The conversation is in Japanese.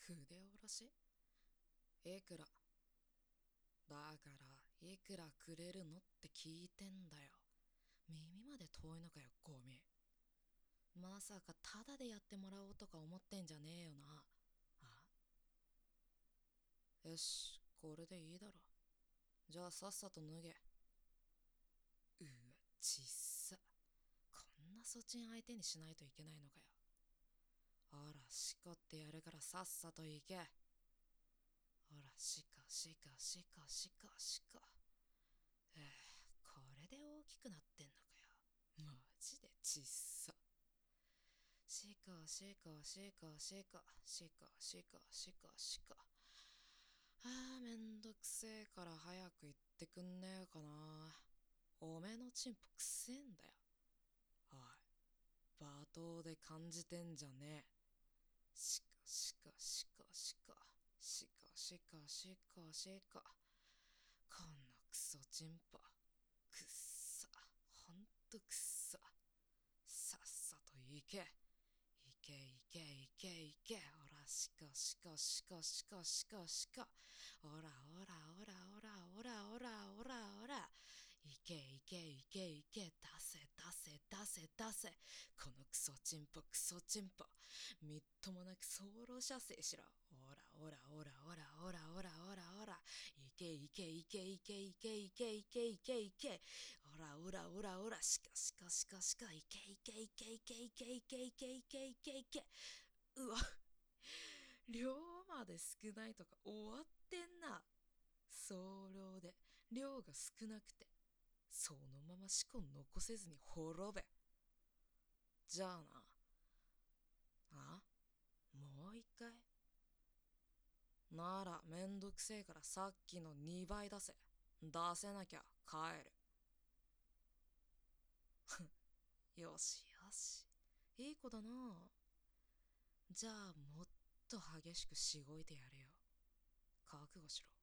筆下ろしいくらだからいくらくれるのって聞いてんだよ。耳まで遠いのかよ、ゴミ。まさかタダでやってもらおうとか思ってんじゃねえよな。あ、よし、これでいいだろ。じゃあさっさと脱げ。うわ、ちっさ。こんなそちん相手にしないといけないのかよ。ほら、しこってやるからさっさと行け。ほら、しこしこしこしこしこ。これで大きくなってんのかよ。マジでちっさ。しこしこしこしこしこしこしこしこ。めんどくせえから早く行ってくんねえかな。おめえのチンポくせえんだよ。おい、罵倒で感じてんじゃねえ。しこしこしこしこしこしこしこしこ。このクソチンポくっさ、ほんとくっさ。さっさと行け。行け行け行け行け。ほら、しこしこしこしこしこしこ。おらおらおらおらおらおらおらおら。行け行け行け行け。出せ出せ出せ出せ。このクソチンポクソチンポ。みっともなく早漏射精しろ。おらおらおらおらおらおらおらおら。行け行け行け行け行け行け行け行け行け。おらおらおらおら。しかしかしかしか。行け行け行け行け行け行け行け行け行け行け。うわ、量まで少ないとか終わってんな。早漏で量が少なくてそのまま思考残せずに滅べ。じゃあな。あ、もう一回ならめんどくせえからさっきの2倍出せ。出せなきゃ帰る。よしよし、いい子だな。じゃあもっと激しくしごいてやるよ。覚悟しろ。